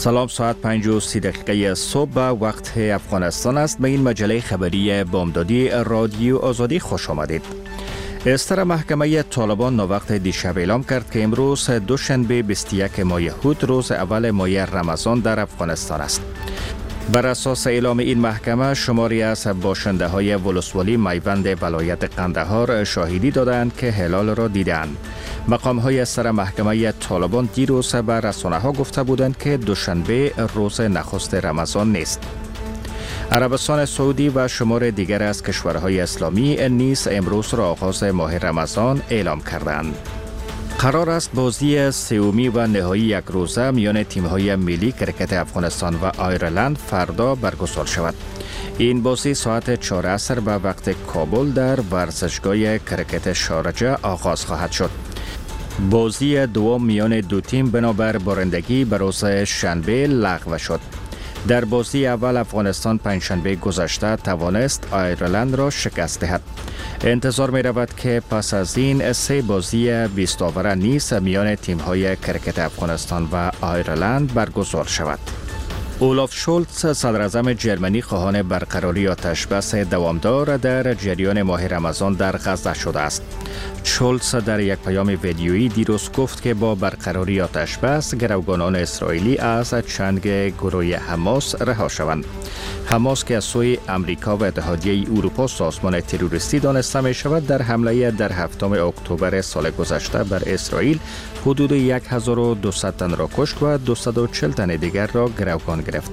سلام، ساعت 5:30 صبح وقت افغانستان است. به این مجله خبری بامدادی رادیو آزادی خوش آمدید. استر محکمه طالبان ناوقت دیشب اعلام کرد که امروز دوشنبه 21 ماه یهود روز اول ماه رمضان در افغانستان است. بر اساس اعلام این محکمه شماری از باشنده های ولسوالی میوند ولایت قندهار شاهدی دادند که هلال را دیدند. مقام های سر محکمه طالبان دیروز به رسانه ها گفته بودند که دوشنبه روز نخست رمضان نیست. عربستان سعودی و شمار دیگر از کشورهای اسلامی نیز امروز را آغاز ماه رمضان اعلام کردند. قرار است بازی سومی و نهایی یک روزه میان تیم‌های ملی کرکت افغانستان و آیرلند فردا برگزار شود. این بازی ساعت 4 عصر به وقت کابل در ورزشگاه کرکت شارجه آغاز خواهد شد. بازی دوم میان دو تیم بنابر بارندگی به روز شنبه لغو شد. در بازی اول افغانستان پنجشنبه گذشته توانست آیرلند را شکست دهد. انتظار می رود که پس از این سه بازی 20 آوره نیز میان تیم‌های کرکت افغانستان و آیرلند برگزار شود. اولاف شولتز صدر اعظم جرمنی خواهان برقراری آتشبس دوامدار در جریان ماه رمضان در غزه شده است. شولتز در یک پیام ویدیویی دیروز گفت که با برقراری آتشبس گروگانان اسرائیلی از چنگ گروه حماس رها شوند. حماس که از سوی امریکا و اتحادیه اروپا سازمان تروریستی دانسته می شود، در حمله در 7 اکتبر سال گذشته بر اسرائیل حدود 1200 تن را کشت و 240 تن دیگر را گروگان گرفت.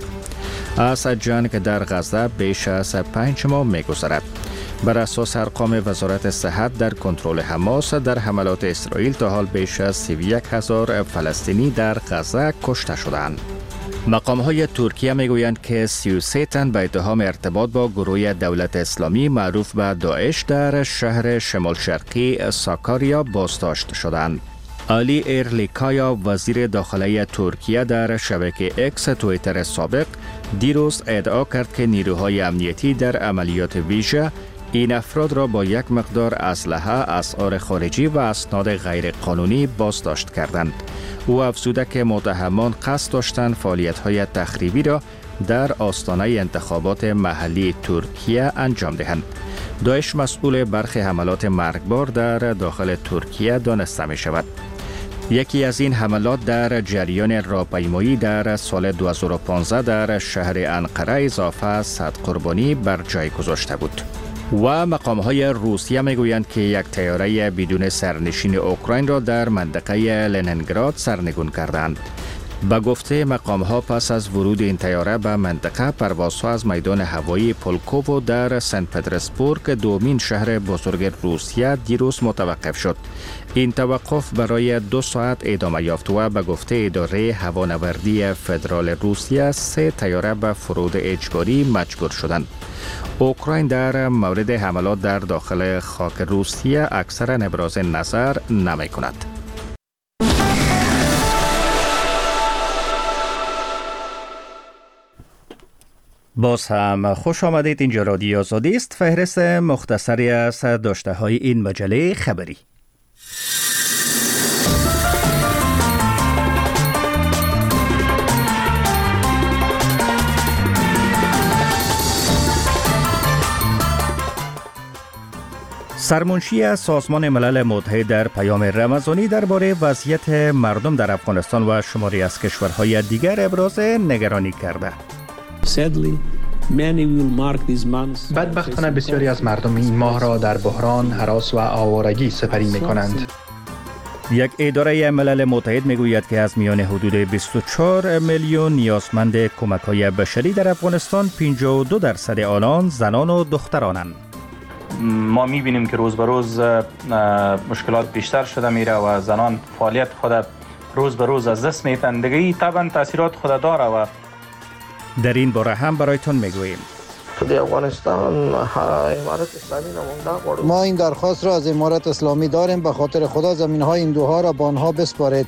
از جنگ در غزه بیش از 5 ماه می گذرد. بر اساس ارقام وزارت صحت در کنترل حماس در حملات اسرائیل تا حال بیش از 31,000 فلسطینی در غزه کشته شدند. مقام‌های ترکیه میگویند که 33 تن به اتهام ارتباط با گروه دولت اسلامی معروف به داعش در شهر شمال شرقی ساکاریا بازداشت شدند. علی ایرلیکایا وزیر داخلی ترکیه در شبکه اکس توییتر سابق دیروز ادعا کرد که نیروهای امنیتی در عملیات ویژه این افراد را با یک مقدار اسلحه، اسعار خارجی و اسناد غیرقانونی بازداشت کردند. او افزوده که متهمان قصد داشتند فعالیت‌های تخریبی را در آستانه انتخابات محلی ترکیه انجام دهند. داعش مسئول برخی حملات مرگبار در داخل ترکیه دانسته می شود. یکی از این حملات در جریان راهپیمایی در سال 2015 در شهر انقره اضافه 100 قربانی بر جای گذاشته بود. و مقام‌های روسیه میگویند که یک طیاره بدون سرنشین اوکراین را در منطقه لنینگراد سرنگون کردند. به گفته مقام‌ها پس از ورود این طیاره به منطقه، پروازها از میدان هوایی پولکوو در سنت پترزبورگ دومین شهر بزرگ روسیه دیروز متوقف شد. این توقف برای 2 ساعت ادامه یافت و به گفته اداره هوانوردی فدرال روسیه 3 طیاره به فرود اجباری مجبور شدند. اوکراین در مورد حملات در داخل خاک روسیه اکثرا ابراز نظر نمی کند. باز هم خوش آمدید. اینجا رادیو آزادی است. فهرست مختصری از داشته های این مجله خبری. سرمنشی سازمان ملل متحد در پیام رمضانی درباره وضعیت مردم در افغانستان و شماری از کشورهای دیگر ابراز نگرانی کرده. بدبختانه بسیاری از مردم این ماه را در بحران، هراس و آوارگی سپری می کنند. یک اداره ملل متحد میگوید که از میان حدود 24 میلیون نیازمند کمک‌های بشری در افغانستان 52% آنان زنان و دخترانند. ما می‌بینیم که روز به روز مشکلات بیشتر شده میره و زنان فعالیت خود روز به روز از دست میدن. دیگه طبعا تاثیرات خود داره و در این باره هم برایتون میگوییم. در افغانستان امارت اسلامی نمونده. ما این درخواست را از امارت اسلامی داریم، به خاطر خدا زمین‌های این دوها را به آنها بسپارید.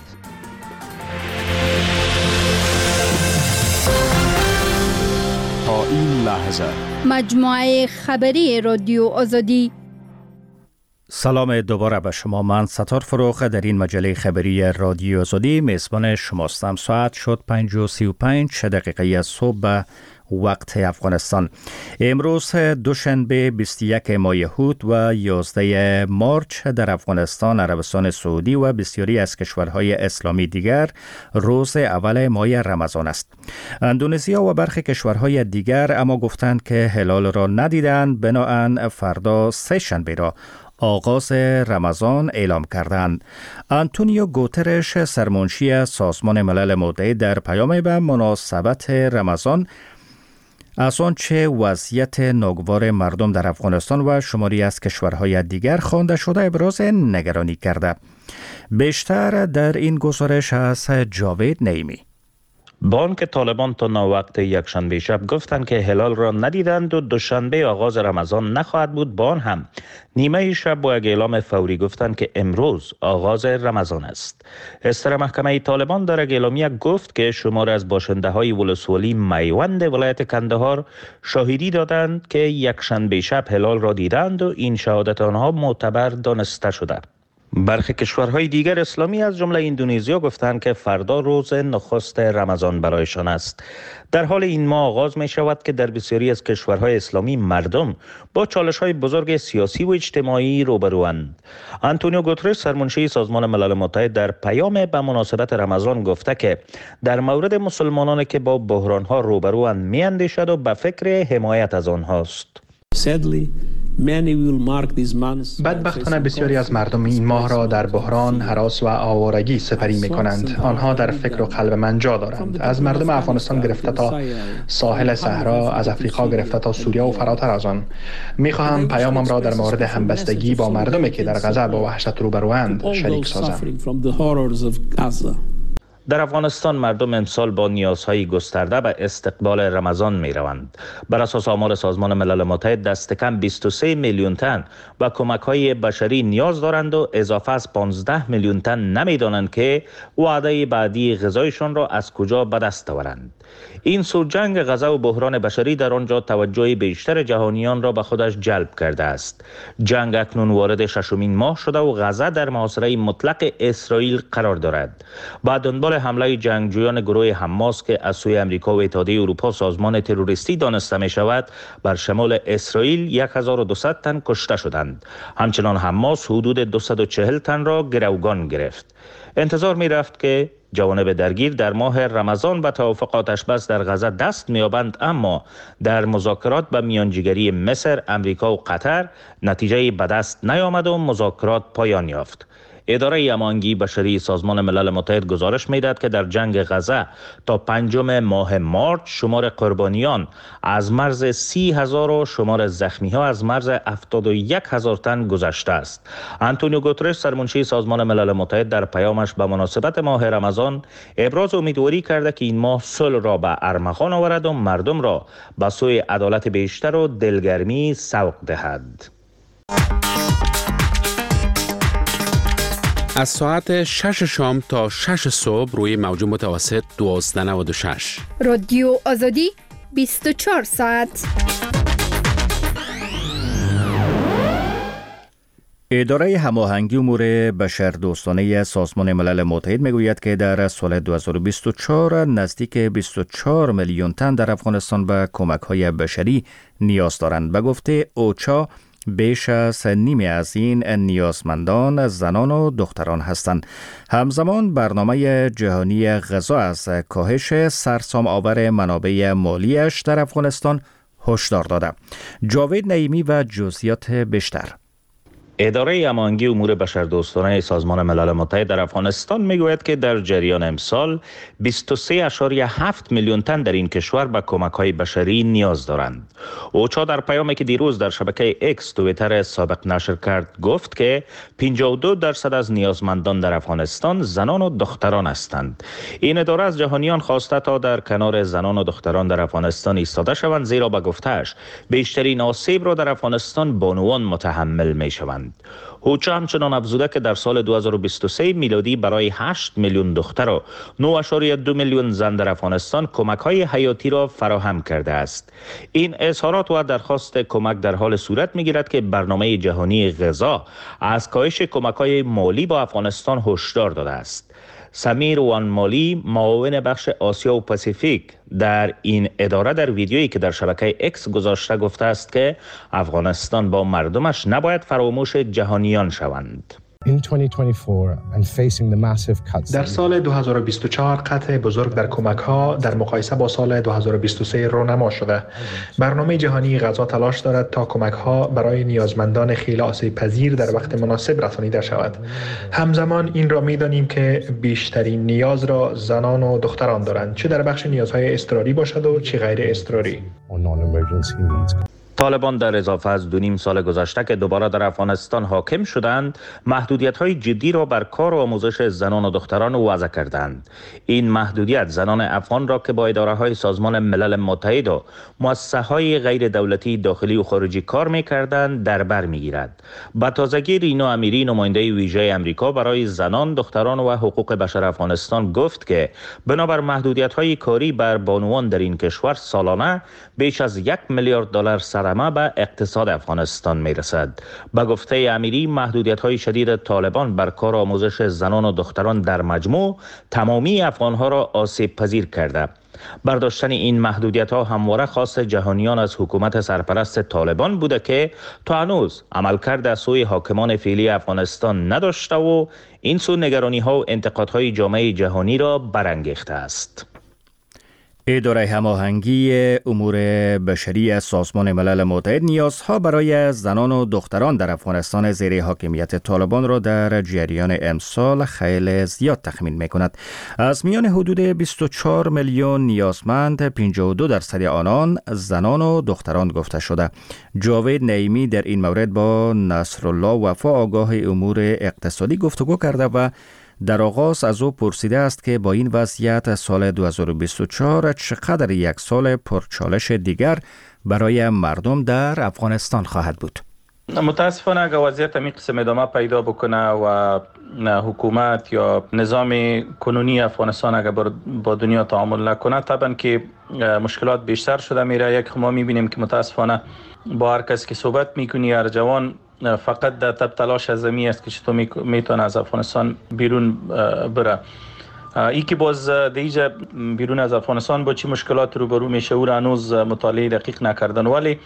تا این لحظه مجموعه خبری رادیو آزادی سلام دوباره به شما. من ستار فروخ در این مجله خبری رادیو آزادی میزبان شماستم. ساعت شد 5:35 صبح به وقت افغانستان. امروز دوشنبه 21 ماه هوت و 11 مارچ در افغانستان، عربستان سعودی و بسیاری از کشورهای اسلامی دیگر روز اول ماه رمضان است. اندونزیا و برخی کشورهای دیگر اما گفتند که هلال را ندیدند، بنابراین فردا سه شنبه را آغاز رمضان اعلام کردند. آنتونیو گوترش، سرمنشی سازمان ملل متحد، در پیام به مناسبت رمضان از آنچه وضعیت ناگوار مردم در افغانستان و شماری از کشورهای دیگر خوانده شده ابراز نگرانی کرده. بیشتر در این گزارش از جاوید نعیمی. بانک طالبان تا ناوقت یکشنبه شب گفتند که هلال را ندیدند و دوشنبه آغاز رمضان نخواهد بود. با آن هم نیمه شب با یک اعلام فوری گفتند که امروز آغاز رمضان است. استر محکمه طالبان در یک اعلامیه گفت که شمار از باشنده های ولسوالی میوند ولایت کندهار شاهدی دادند که یکشنبه شب هلال را دیدند و این شهادت آنها معتبر دانسته شده. برخی کشورهای دیگر اسلامی از جمله اندونزیا گفتند که فردا روز نخست رمضان برایشان است. در حال این ماه آغاز می شود که در بسیاری از کشورهای اسلامی مردم با چالش‌های بزرگ سیاسی و اجتماعی روبروند. آنتونیو گوترش، سرمنشی سازمان ملل متحد، در پیام به مناسبت رمضان گفته که در مورد مسلمانانی که با بحران‌ها روبروند می‌اندیشد و به فکر حمایت از آنهاست. بدبختانه بسیاری از مردم این ماه را در بحران، هراس و آوارگی سپری می کنند. آنها در فکر و قلب من جا دارند. از مردم افغانستان گرفته تا ساحل صحرا، از افریقا گرفته تا سوریه و فراتر از آن. می خواهم پیامم را در مورد همبستگی با مردمی که در غزه با وحشت روبروند شریک سازم. در افغانستان مردم امسال با نیازهای گسترده به استقبال رمضان می روند. بر اساس آمار سازمان ملل متحد دست کم 23 میلیون تن و کمک‌های بشری نیاز دارند و اضافه از 15 میلیون تن نمی دانند که وعده بعدی غذایشان را از کجا به دست آورند. این سو جنگ غزه و بحران بشری در آنجا توجه بیشتر جهانیان را به خودش جلب کرده است. جنگ اکنون وارد ششمین ماه شده و غزه در محاصره مطلق اسرائیل قرار دارد. بعد دنبال حمله جنگجویان گروه حماس که از سوی امریکا و اتحادیه اروپا سازمان تروریستی دانسته می شود، بر شمال اسرائیل 1200 تن کشته شدند. همچنان حماس حدود 240 تن را گروگان گرفت. انتظار می رفت که جوانب درگیر در ماه رمضان به توافق آتش‌بس در غزه دست می‌یابند، اما در مذاکرات به میانجیگری مصر، امریکا و قطر نتیجه به دست نیامد و مذاکرات پایان یافت. اداره امانگی بشری سازمان ملل متحد گزارش می‌دهد که در جنگ غزه تا 5 ماه مارچ شمار قربانیان از مرز 30,000 و شمار زخمی‌ها از مرز 71,000 تن گذشته است. آنتونیو گوترش، سرمنشی سازمان ملل متحد، در پیامش به مناسبت ماه رمضان ابراز امیدواری کرده که این ماه صلح را به ارمغان آورد و مردم را به سوی عدالت بیشتر و دلگرمی سوق دهد. از ساعت 6 شام تا 6 صبح روی موج متوسط 1296 رادیو آزادی 24 ساعت. اداره هماهنگی امور بشردوستانه سازمان ملل متحد میگوید که در سال 2024 نزدیک 24 میلیون تن در افغانستان به کمک‌های بشری نیاز دارند. به گفته اوچا بیش از نیمی از این نیازمندان زنان و دختران هستند. همزمان برنامه جهانی غذا از کاهش سرسام آور منابع مالیش در افغانستان هشدار داده. جاوید نعیمی و جزئیات بیشتر. اداره هماهنگی امور بشردوستانه سازمان ملل متحد در افغانستان میگوید که در جریان امسال 23.7 میلیون تن در این کشور به کمک‌های بشری نیاز دارند. اوچا در پیامی که دیروز در شبکه اکس توییتر سابق نشر کرد گفت که 52% از نیازمندان در افغانستان زنان و دختران هستند. این اداره از جهانیان خواسته تا در کنار زنان و دختران در افغانستان ایستاده شوند، زیرا به گفته‌اش بیشترین آسیب را در افغانستان بانوان متحمل می‌شوند. شوند. هوچه همچنان افزوده که در سال 2023 میلادی برای 8 میلیون دختر و 9.2 میلیون زن در افغانستان کمک‌های حیاتی را فراهم کرده است. این اظهارات و درخواست کمک در حال صورت می‌گیرد که برنامه جهانی غذا از کاهش کمک‌های مالی با افغانستان هشدار داده است. سمیر وانمالی، معاون بخش آسیا و پاسیفیک در این اداره، در ویدیویی که در شبکه اکس گذاشته گفته است که افغانستان با مردمش نباید فراموش جهانیان شوند. در سال 2024 قطع بزرگ در کمک‌ها در مقایسه با سال 2023 رونما شده. برنامه جهانی غذا تلاش دارد تا کمک‌ها برای نیازمندان خیلی آسیب‌پذیر در وقت مناسب رسانیده شود. همزمان این را می‌دانیم که بیشترین نیاز را زنان و دختران دارند، چه در بخش نیازهای اضطراری باشد و چه غیر اضطراری. طالبان در اضافه از 2.5 سال گذشته که دوباره در افغانستان حاکم شدند، محدودیت‌های جدی را بر کار و آموزش زنان و دختران وضع کردند. این محدودیت زنان افغان را که با اداره‌های سازمان ملل متحد و مؤسسه‌های غیر دولتی داخلی و خارجی کار می‌کردند در بر می‌گیرد. با تازگی رینا امیری، نماینده ویژه آمریکا برای زنان، دختران و حقوق بشر افغانستان گفت که بنابر محدودیت‌های کاری بر بانوان در این کشور سالانه بیش از $1 میلیارد صدمه به اقتصاد افغانستان میرسد. به گفته امیری، محدودیت‌های شدید طالبان بر کار آموزش زنان و دختران در مجموع تمامی افغان‌ها را آسیب پذیر کرده. برداشتن این محدودیت‌ها همواره خواست جهانیان از حکومت سرپرست طالبان بوده که تا هنوز عملکرد از سوی حاکمان فعلی افغانستان نداشته و این سو نگرانی‌ها و انتقادهای جامعه جهانی را برانگیخته است. اداره هماهنگی امور بشری از سازمان ملل متحد نیازها برای زنان و دختران در افغانستان زیر حاکمیت طالبان را در جریان امسال خیلی زیاد تخمین می‌کند. از میان حدود 24 میلیون نیازمند 52% آنان زنان و دختران گفته شده. جاوید نعیمی در این مورد با نصرالله وفا آگاه امور اقتصادی گفتگو کرده و در آغاز از او پرسیده است که با این وضعیت سال 2024 چقدر یک سال پرچالش دیگر برای مردم در افغانستان خواهد بود؟ متاسفانه اگر وضعیت این قسم ادامه پیدا بکنه و حکومت یا نظام کنونی افغانستان اگر با دنیا تعامل نکنه، طبعا که مشکلات بیشتر شده میره. یک ما میبینیم که متاسفانه با هر کس که صحبت میکنی، هر جوان فقط در تب تلاش از زمین است که چطور میتونه از افغانستان بیرون بره. ای که باز دیجا بیرون از افغانستان با چی مشکلات روبرو میشه او را هنوز مطالعه دقیق نکردن، ولی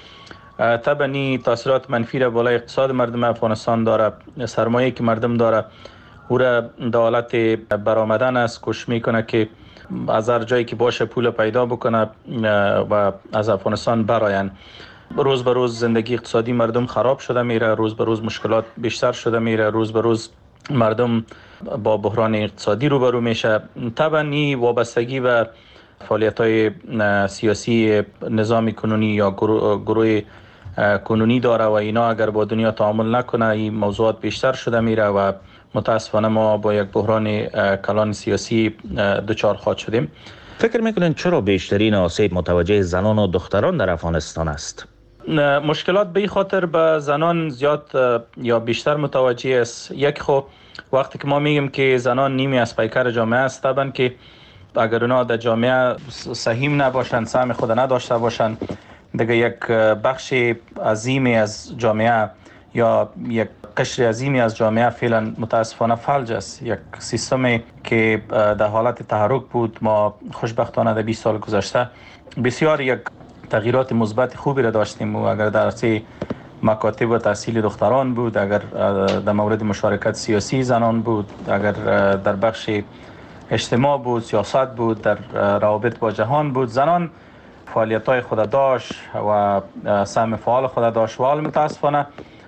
طبعا تاثیرات منفی را بالای اقتصاد مردم افغانستان داره. سرمایه که مردم داره او را در حالت برآمدن است، کوشش میکنه که از هر جایی که باشه پول پیدا بکنه و از افغانستان براین. روز به روز زندگی اقتصادی مردم خراب شده میره، روز به روز مشکلات بیشتر شده میره، روز به روز مردم با بحران اقتصادی روبرو میشه. طبعا این وابستگی به فعالیت‌های سیاسی نظام کنونی یا گروه کنونی داره و اینا اگر با دنیا تعامل نکنه این موضوعات بیشتر شده میره و متاسفانه ما با یک بحران کلان سیاسی دچار خواهد شدیم. فکر میکنین چرا بیشترین آسیب متوجه زنان و دختران در افغانستان است؟ مشکلات به خاطر به زنان زیاد یا بیشتر متوجه است. یک خب وقتی که ما میگیم که زنان نیمی از پیکر جامعه است، طبعا که اگر اونا در جامعه سهیم نباشند، سهم خود نداشته باشند، دیگه یک بخش عظیمی از جامعه یا یک قشر عظیمی از جامعه فعلا متاسفانه فلج است. یک سیستمی که در حالت تحرک بود. ما خوشبختانه در 20 سال گذشته بسیار یک تغییرات مثبت خوبی را داشتیم و اگر در عرصه مکاتب و تحصیل دختران بود، اگر در مورد مشارکت سیاسی زنان بود، اگر در بخش اجتماع بود، سیاست بود، در روابط با جهان بود، زنان فعالیت‌های خود داشت و سهم فعال خود داشت. و حال متاسفانه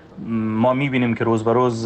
ما می‌بینیم که روز به روز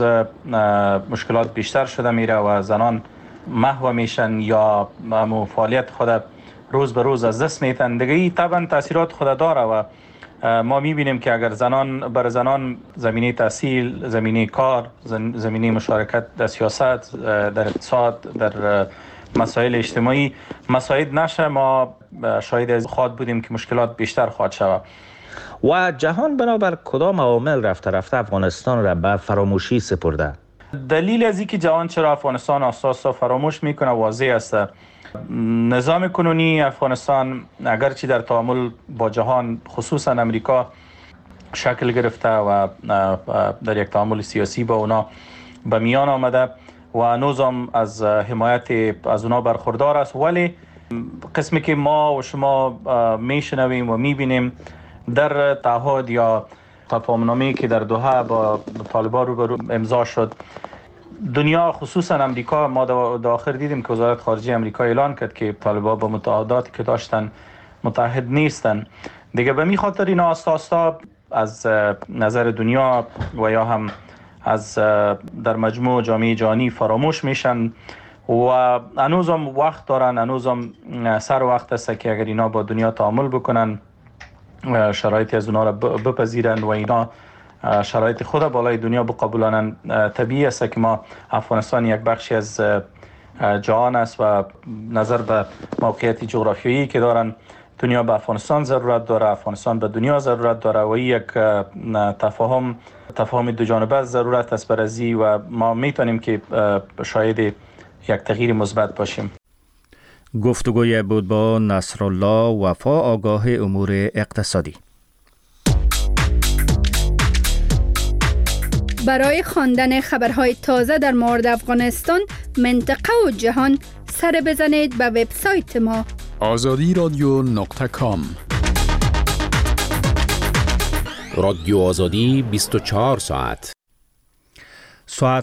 مشکلات بیشتر شده میره و زنان محو میشن یا فعالیت خود روز به روز از دست میتن. دیگه طبعا تاثیرات خود داره و ما میبینیم که اگر بر زنان زمینه تحصیل، زمینه کار، زمینه مشارکت در سیاست، در اقتصاد، در مسائل اجتماعی مساعد نشه، ما شاهد از خواهد بودیم که مشکلات بیشتر خواهد شود. و جهان بنابر کدام عوامل رفته رفته افغانستان را به فراموشی سپرده؟ دلیل از اینکه جهان چرا افغانستان اساسا فراموش میکنه واضح است. نظام کنونی افغانستان اگرچه در تعامل با جهان خصوصا امریکا شکل گرفته و در یک تعامل سیاسی با اونا به میان آمده و هنوز هم از حمایت از اونا برخوردار است، ولی قسمی که ما و شما میشنویم و میبینیم در تعهد یا تفاهم‌نامه‌ای که در دوحه با طالبان روبرو امضا شد، دنیا خصوصا امریکا، ما در آخر دیدیم که وزارت خارجه امریکا اعلان کرد که طالبان با متعهداتی که داشتن متحد نیستن. دیگه به می خاطر اینا آستا از نظر دنیا و یا هم از در مجموع جامعه جهانی فراموش میشن و هنوز هم وقت دارن، هنوز هم سر وقت است که اگر اینا با دنیا تعامل بکنن، شرایطی از اونا را بپذیرن و اینا شرایط خود بالای دنیا بقبولانن، طبیعی است که ما افغانستان یک بخشی از جهان است و نظر به موقعیت جغرافیایی که دارن، دنیا به افغانستان ضرورت داره، افغانستان به دنیا ضرورت داره و یک تفاهم دو جانبه ضرورت است برازی و ما میتونیم که شاهد یک تغییر مثبت باشیم. گفتگوی بود با نصرالله وفا، آگاه امور اقتصادی. برای خواندن خبرهای تازه در مورد افغانستان، منطقه و جهان، سر بزنید به وبسایت ما azadiradyo.com. رادیو آزادی 24 ساعت. ساعت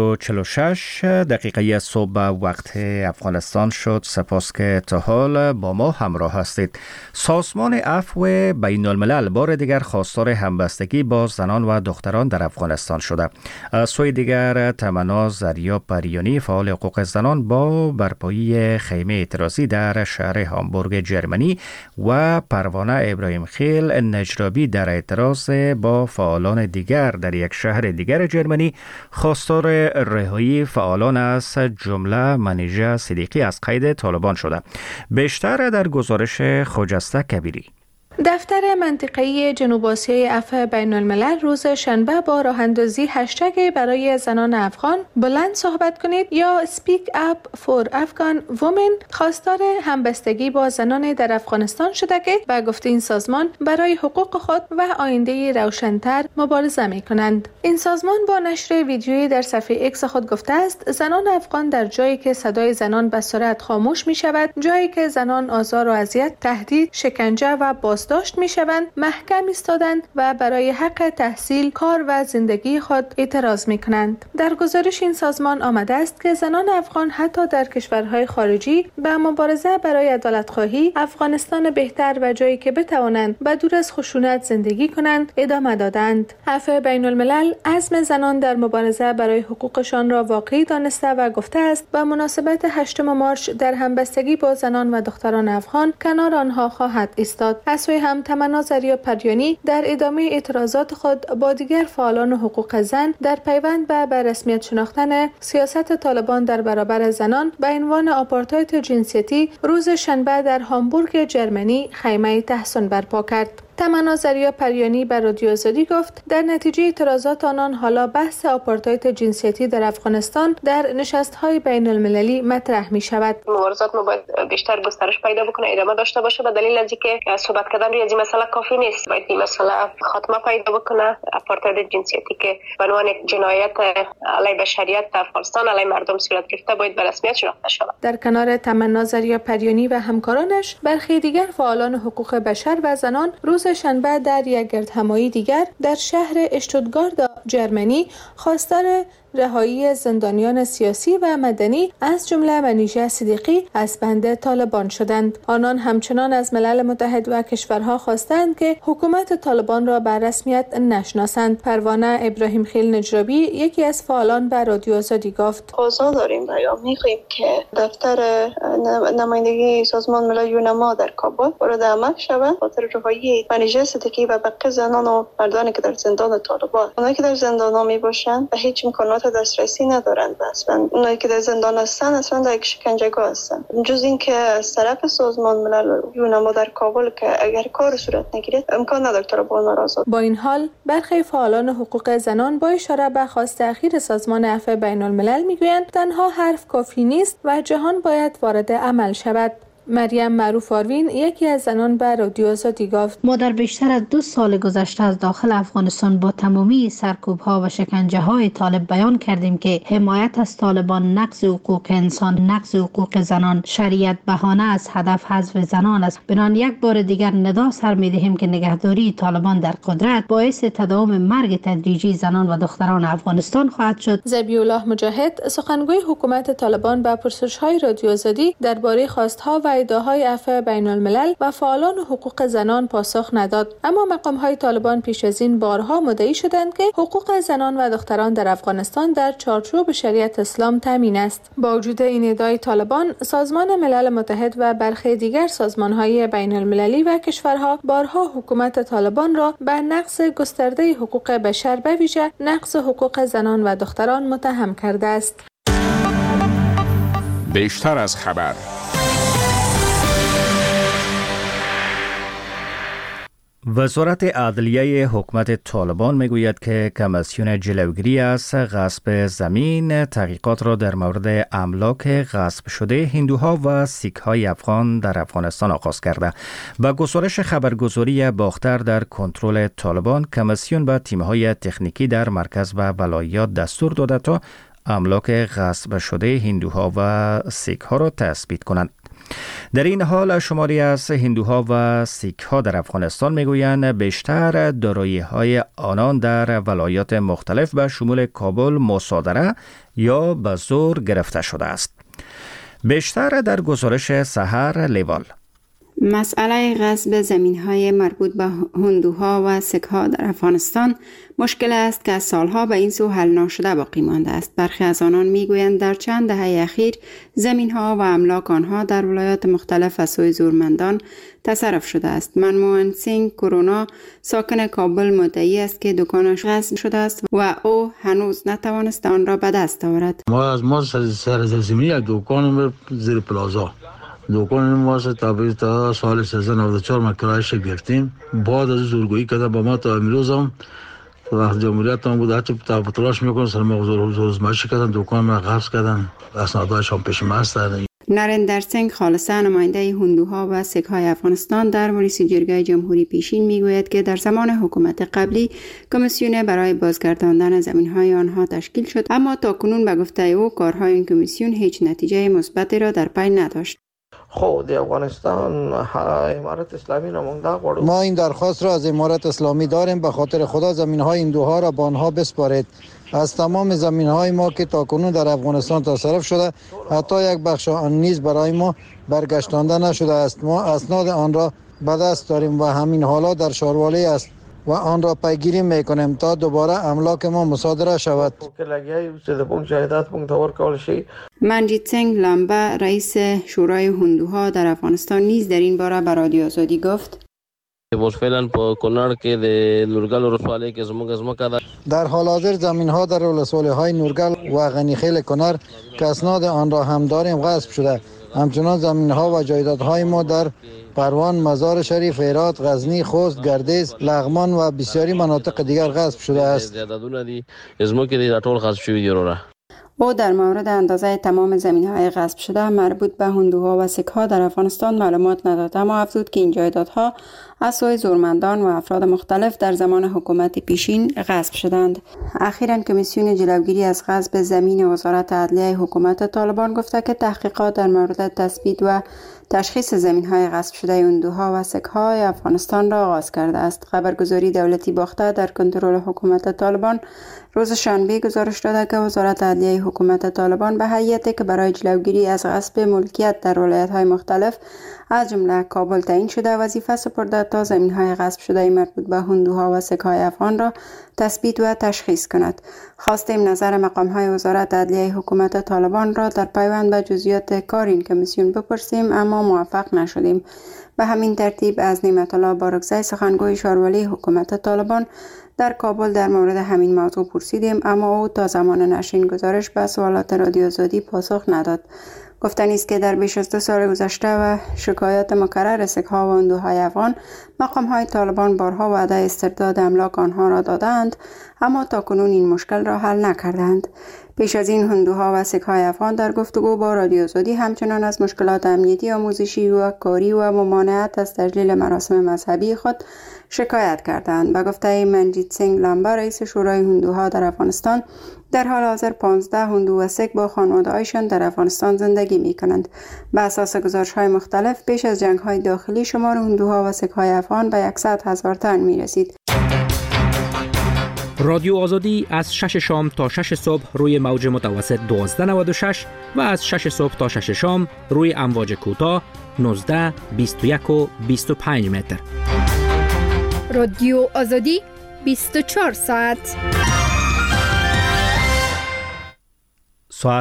5:46 دقیقه صبح وقت افغانستان شد. سپاس که تا حال با ما همراه هستید. سازمان عفو بین الملل بار دیگر خواستار همبستگی با زنان و دختران در افغانستان شده. از سوی دیگر تمنا زریا پریانی، فعال حقوق زنان، با برپایی خیمه اعتراضی در شهر هامبورگ جرمنی و پروانه ابراهیم خیل نجرابی در اعتراض با فعالان دیگر در یک شهر دیگر جرمنی خواستار رهایی فعالان از جمله منیژه صدیقی از قید طالبان شده. بیشتر در گزارش خجسته کبیری. دفتر منطقه‌ای جنوب آسیای عفو بین الملل روز شنبه با راه اندازی هشتگ برای زنان افغان بلند صحبت کنید یا Speak Up for Afghan Women خواستار همبستگی با زنان در افغانستان شده که به گفته این سازمان برای حقوق خود و آینده روشن‌تر مبارزه می‌کنند. این سازمان با نشر ویدیویی در صفحه ایکس خود گفته است زنان افغان در جایی که صدای زنان به سرعت خاموش می‌شود، جایی که زنان آزار و اذیت، تهدید، شکنجه و داشت می شوند، محکم ایستادند و برای حق تحصیل، کار و زندگی خود اعتراض می کنند. در گزارش این سازمان آمده است که زنان افغان حتی در کشورهای خارجی به مبارزه برای عدالت‌خواهی، افغانستان بهتر و جایی که بتوانند به دور از خشونت زندگی کنند ادامه دادند. عفو بین الملل عزم زنان در مبارزه برای حقوقشان را واقعی دانسته و گفته است به مناسبت 8 مارچ در همبستگی با زنان و دختران افغان کنار آنها خواهد ایستاد. هم تمنا زریا پریانی در ادامه اعتراضات خود با دیگر فعالان حقوق زن در پیوند به رسمیت شناختن سیاست طالبان در برابر زنان به عنوان آپارتاید جنسیتی روز شنبه در هامبورگ جرمنی خیمه تحسن برپا کرد. تمنا زریا پریانی بر رادیو آزادی گفت در نتیجه اعتراضات آنان حالا بحث آپارتاید جنسیتی در افغانستان در نشست‌های بین المللی مطرح می شود. مبارزات ما باید بیشتر گسترش پیدا بکنه، ادامه داشته باشه به دلیل از اینکه صحبت کردن روی این مسئله کافی نیست. باید این مسئله خاتمه پیدا بکنه. آپارتاید جنسیتی که به عنوان یک جنایت علیه بشریت در افغانستان علیه مردم صورت گرفته باید به رسمیت شناخته شود. در کنار تمنا زریا پریانی و همکارانش برخی دیگر فعالان حقوق بشر و زنان روز شنبه در یک گردهمایی دیگر در شهر اشتوتگارت جرمنی خواستار رهایی زندانیان سیاسی و مدنی از جمله منیژه صدیقی از بند طالبان شدند. آنان همچنان از ملل متحد و کشورها خواستند که حکومت طالبان را به رسمیت نشناسند. پروانه ابراهیم خیل نجرابی یکی از فعالان به رادیو آزادی گفت: آزاد داریم بیان می‌خواهیم که دفتر نمایندگی سازمان ملل یونما در کابل وارد عمل شود خاطر رهایی منیژه صدیقی و بقیه زنان و مردانی که در زندان طالبان، اونایی که در زندان ها میباشند و هیچ امکانات اطلاعات دسترسی ندارند. اصلا اونایی که در زندان هستن اصلا در یک شکنجهگاه هستن. جز اینکه از طرف سازمان ملل یونما در کابل که اگر کار صورت نگیرد امکان نداره تا با اونها آزاد. با این حال برخی فعالان حقوق زنان با اشاره به خواست اخیر سازمان عفو بین الملل میگویند تنها حرف کافی نیست و جهان باید وارد عمل شود. مریم معروف آروین یکی از زنان به رادیو آزادی گفت ما در بیشتر از 2 سال گذشته از داخل افغانستان با تمامی سرکوب‌ها و شکنجه‌های طالب بیان کردیم که حمایت از طالبان نقض حقوق انسان، نقض حقوق زنان، شریعت بهانه از هدف حذف زنان است. بنابراین یک بار دیگر ندا سر می‌دهیم که نگهداری طالبان در قدرت باعث تداوم مرگ تدریجی زنان و دختران افغانستان خواهد شد. ذبیح الله مجاهد سخنگوی حکومت طالبان به پرسش‌های رادیو آزادی درباره خواست‌ها و ادعاهای عفو بین الملل و فعالان حقوق زنان پاسخ نداد، اما مقام‌های طالبان پیش از این بارها مدعی شدند که حقوق زنان و دختران در افغانستان در چارچوب شریعت اسلام تامین است. با وجود این ادعای طالبان، سازمان ملل متحد و برخی دیگر سازمان‌های بین المللی و کشورها بارها حکومت طالبان را به نقض گسترده حقوق بشر به ویژه نقض حقوق زنان و دختران متهم کرده است. بیشتر از خبر. وزارت عدلیه حکومت طالبان میگوید که کمیسیون جلوگیری از غصب زمین تحقیقات را در مورد املاک غصب شده هندوها و سیک‌های افغان در افغانستان آغاز کرده. با گزارش خبرگزاری باختر در کنترل طالبان، کمیسیون به تیم‌های تکنیکی در مرکز و ولایات دستور داده تا املاک غصب شده هندوها و سیک‌ها را تثبیت کنند. در این حال شماری از هندوها و سیک‌ها در افغانستان میگویند بیشتر دارایی‌های آنان در ولایات مختلف به شمول کابل مصادره یا به زور گرفته شده است. بیشتر در گزارش سحر لیوال. مسئله غصب زمین‌های مربوط به هندوها و سیک‌ها در افغانستان مشکل است که سالها به این سو حل نشده باقی مانده است. برخی از آنان میگویند در چند دهه اخیر زمین‌ها و املاک آنها در ولایات مختلف از سوی زورمندان تصرف شده است. منموهن سینگ کرونا ساکن کابل مدعی است که دکانش غصب شده است و او هنوز نتوانست آن را به دست آورد. ما سرزمینی دکان زیر پلازا دکان ما تا سال 1394 ما کرایش گرفتیم. بعد از زورگویی کردن با ما تا امروز هم وقت جمهوریت هم بود حتی تلاش میکنن سر ما روزمایشی کردن، دکان ما غصب کردن، اسنادهاش هم پیش ما است. نریندر سینگ خالصه نماینده هندوها و سیک‌های افغانستان در مجلس جرگه جمهوری پیشین میگوید که در زمان حکومت قبلی کمیسیون برای بازگرداندن زمین‌های آنها تشکیل شد، اما تاکنون به گفته او کارهای این کمیسیون هیچ نتیجه مثبتی را در پی نداشت. خب در افغانستان امارت اسلامی نمونده ما این درخواست را از امارت اسلامی داریم به خاطر خدا زمین‌های هندوها را به آنها بسپارید. از تمام زمین‌های ما که تاکنون در افغانستان تصرف شده حتی یک بخش آن نیز برای ما برگشتانده نشده است. ما اسناد آن را به دست داریم و همین حالا در شاروالی است و آن را پیگیری میکنیم تا دوباره املاک ما مصادره شود. منجیت سینگ لامبا رئیس شورای هندوها در افغانستان نیز در این باره به رادیو آزادی گفت در حال حاضر زمین‌ها در ولسوالی‌های نورگل و غنیخیل کنر که اسناد آن را هم داریم غصب شده. همچنان زمین‌ها و جایدادهای ما در پروان، مزار شریف، هرات، غزنی، خوست، گردیز، لغمان و بسیاری مناطق دیگر غصب شده است. او در مورد اندازه تمام زمین‌های غصب شده مربوط به هندوها و سیک‌ها در افغانستان معلومات نداد، اما افزود که این جایدادها از سوی زورمندان و افراد مختلف در زمان حکومت پیشین غصب شدند. اخیراً کمیسیون جلوگیری از غصب زمین وزارت عدلیه حکومت طالبان گفته که تحقیقات در مورد تثبیت و تشخیص زمین‌های غصب شده هندوها و سیک‌های افغانستان را آغاز کرده است. خبرگزاری دولتی باخته در کنترل حکومت طالبان روز شنبه گزارش داده که وزارت عدلیه حکومت طالبان به هیئتی که برای جلوگیری از غصب ملکیت در ولایت‌های مختلف از جمله کابل تعیین شده وظیفه سپرده تا زمین‌های غصب شده مربوط به هندوها و سک‌های افغان را تثبیت و تشخیص کند. خواستیم نظر مقام‌های وزارت عدلیه حکومت طالبان را در پیوند به جزئیات کار این کمیسیون بپرسیم، اما موفق نشدیم. به همین ترتیب از نعمت الله بارکزی سخنگوی شورولی حکومت طالبان در کابل در مورد همین موضوع پرسیدیم، اما او تا زمان نشر این گزارش به سوالات رادیو آزادی پاسخ نداد. گفتنی است که در بیش از 2 سال گذشته و شکایات مکرر سک‌ها و هندوهای افغان، مقام‌های طالبان بارها وعده استرداد املاک آنها را دادند، اما تاکنون این مشکل را حل نکردند. پیش از این هندوها و سک‌های افغان در گفتگو با رادیو آزادی همچنان از مشکلات امنیتی، آموزشی و کاری و ممانعت از تجلیل مراسم مذهبی خود شکایت کردند. به گفته منجیت سینگ لامبا، رئیس شورای هندوها در افغانستان، در حال حاضر 15 هندو و سک با خانواده‌هایشان در افغانستان زندگی می‌کنند. به اساس گزارش‌های مختلف، پیش از جنگ‌های داخلی شمار هندوها و سک‌های افغان به 100,000 تن می‌رسید. رادیو آزادی از 6 شام تا 6 صبح روی موج متوسط 1296 و از 6 صبح تا 6 شام روی امواج کوتاه 19، 21 و 25 متر. رادیو آزادی 24 ساعت. ساعت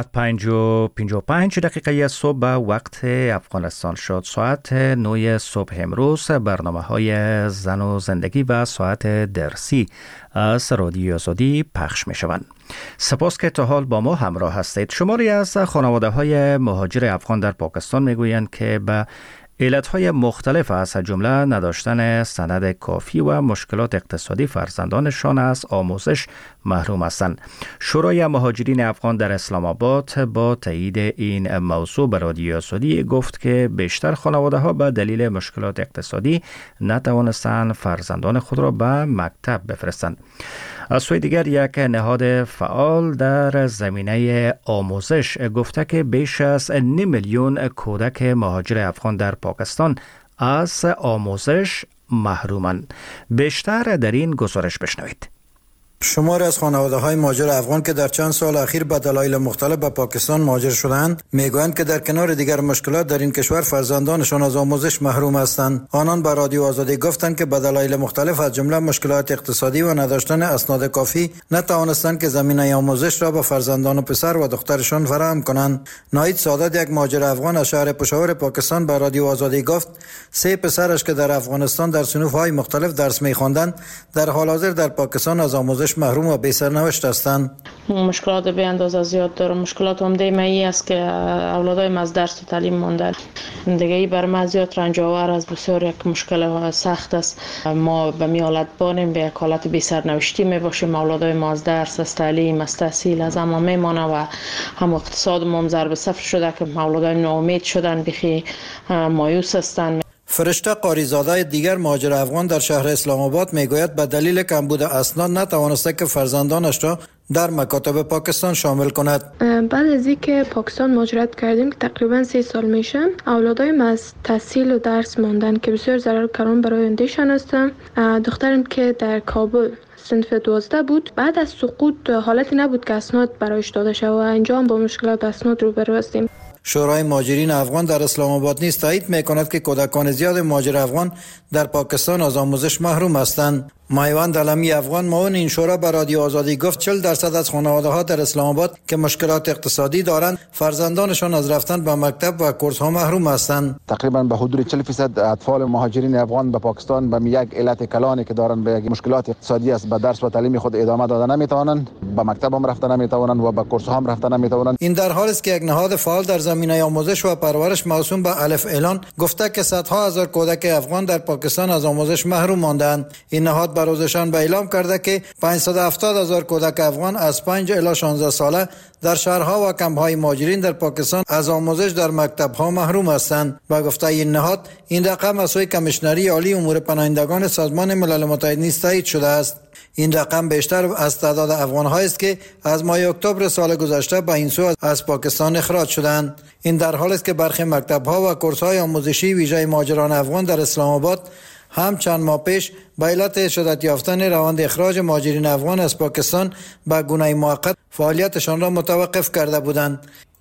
5:55 دقیقه صبح به وقت افغانستان شد. ساعت 9 صبح امروز برنامه‌های زن و زندگی و ساعت درسی از رادیو آزادی پخش می‌شوند. سپاس که تا حال با ما همراه هستید. شماری از خانواده‌های مهاجر افغان در پاکستان می‌گویند که به علتهای مختلف از جمله نداشتن سند کافی و مشکلات اقتصادی فرزندانشان از آموزش محروم هستند. شورای مهاجرین افغان در اسلام آباد با تایید این موضوع به رادیو آزادی گفت که بیشتر خانواده‌ها به دلیل مشکلات اقتصادی نتوانستند فرزندان خود را به مکتب بفرستند. از سوی دیگر یک نهاد فعال در زمینه آموزش گفته که بیش از 2 میلیون کودک مهاجر افغان در پاکستان از آموزش محرومند. بیشتر در این گزارش بشنوید. شماری از خانواده‌های مهاجر افغان که در چند سال اخیر به دلایل مختلف به پاکستان مهاجر شدند میگویند که در کنار دیگر مشکلات در این کشور فرزندانشان از آموزش محروم هستند. آنان به رادیو آزادی گفتند که به دلایل مختلف از جمله مشکلات اقتصادی و نداشتن اسناد کافی نتوانستند که زمینه آموزش را به فرزندان و پسر و دخترشان فراهم کنند. ناهید سعادت، یک مهاجر افغان از شهر پشاور پاکستان، به رادیو آزادی گفت 3 پسرش که در افغانستان در صنوف‌های مختلف درس می‌خواندند در حال حاضر در پاکستان از آموزش محروم و بی سرنوشت هستند. مشکلات به اندازه زیاد دارم. مشکلات عمده من این است که اولادایم از درس و تعلیم ماندن. دیگه بر ما زیاد رنج آور است، بسیار یک مشکل سخت است. ما به می حالت بانیم، به یک حالت بی سرنوشتی می باشیم. اولادای ما از درس، از تعلیم، از تحصیل از اما میمانه و هم اقتصاد ما ضرب صفر شده که اولادای ناامید شدن، بخی مایوس هستند. فرشته قاریزاده دیگر مهاجر افغان در شهر اسلام آباد میگوید به دلیل کمبود اسناد نتوانسته که فرزندانش را در مکاتب پاکستان شامل کند. بعد از اینکه پاکستان مهاجرت کردیم که تقریبا 3 سال میشه، اولادایم از تحصیل و درس ماندن که بسیار ضرر کلان برای آیندهشان هستن. دخترم که در کابل صنف 12 بود، بعد از سقوط حالتی نبود که اسناد برایش داده شود و اینجا هم با مشکلات اسناد روبرو هستیم. شورای مهاجرین افغان در اسلام آباد نیز تایید می‌کند که کودکان زیاد مهاجر افغان در پاکستان از آموزش محروم هستند. مایوند علمی افغان معاون این شورا به رادیو آزادی گفت 40% از خانواده‌ها در اسلام آباد که مشکلات اقتصادی دارند فرزندانشان از رفتن به مکتب و کورس‌ها محروم هستند. تقریبا به حدود 40% اطفال مهاجرین افغان به پاکستان به یک علت کلانی که دارند به مشکلات اقتصادی است به درس و تعلیم خود ادامه دادن نمی‌توانند، به مکتب هم رفتن نمی‌توانند و به کورس‌ها هم رفتن نمی‌توانند. این در حالی است که یک نهاد فعال در زمینه آموزش و پرورش موسوم به الف اعلان گفته که صدها هزار کودک افغان در پاکستان از آموزش محروم ماندند. این نهاد به روزشان به اعلام کرده که 570,000 کودک افغان از 5 الی 16 ساله در شهرها و کمپ‌های مهاجرین در پاکستان از آموزش در مکتب‌ها محروم هستند. با گفته این نهاد، این رقم از سوی کمیشنری عالی امور پناهندگان سازمان ملل متحد نیز تایید شده است. این رقم بیشتر از تعداد افغان‌هایی است که از ماه اکتبر سال گذشته به این سو از پاکستان اخراج شدند. این در حالی است که برخی مکتب‌ها و کورس‌های آموزشی ویژه مهاجران افغان در اسلام آباد هم چند ماه پیش به علت شدت یافتن روند اخراج مهاجرین افغان از پاکستان به گونه موقت فعالیتشان را متوقف کرده بودند.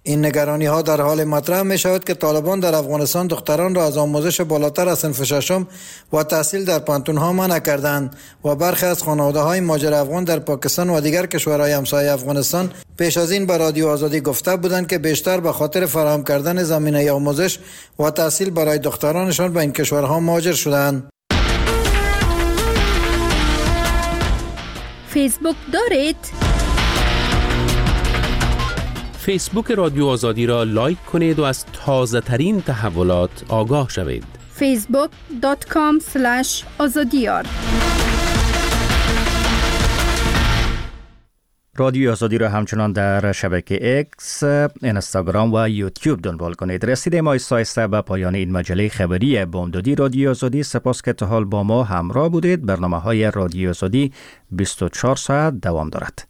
این نگرانی ها در حال مطرح می شود که طالبان در افغانستان دختران را از آموزش بالاتر از صنف ششم و تحصیل در پانتون ها منع کردند و برخی از خانواده های مهاجر افغان در پاکستان و دیگر کشورهای همسایه افغانستان پیش از این به رادیو آزادی گفته بودند که بیشتر به خاطر فراهم کردن زمینه آموزش و تحصیل برای دخترانشان به این کشورها مهاجر شدند. فیسبوک دارید؟ فیسبوک رادیو آزادی را لایک کنید و از تازه ترین تحولات آگاه شوید. facebook.com/azadiyar رادیو آزادی را همچنان در شبکه اکس، اینستاگرام و یوتیوب دنبال کنید. رسیده ما سایسته به پایان این مجله خبری بامدادی رادیو آزادی. سپاس که تا حال با ما همراه بودید. برنامه های رادیو آزادی 24 ساعت دوام دارد.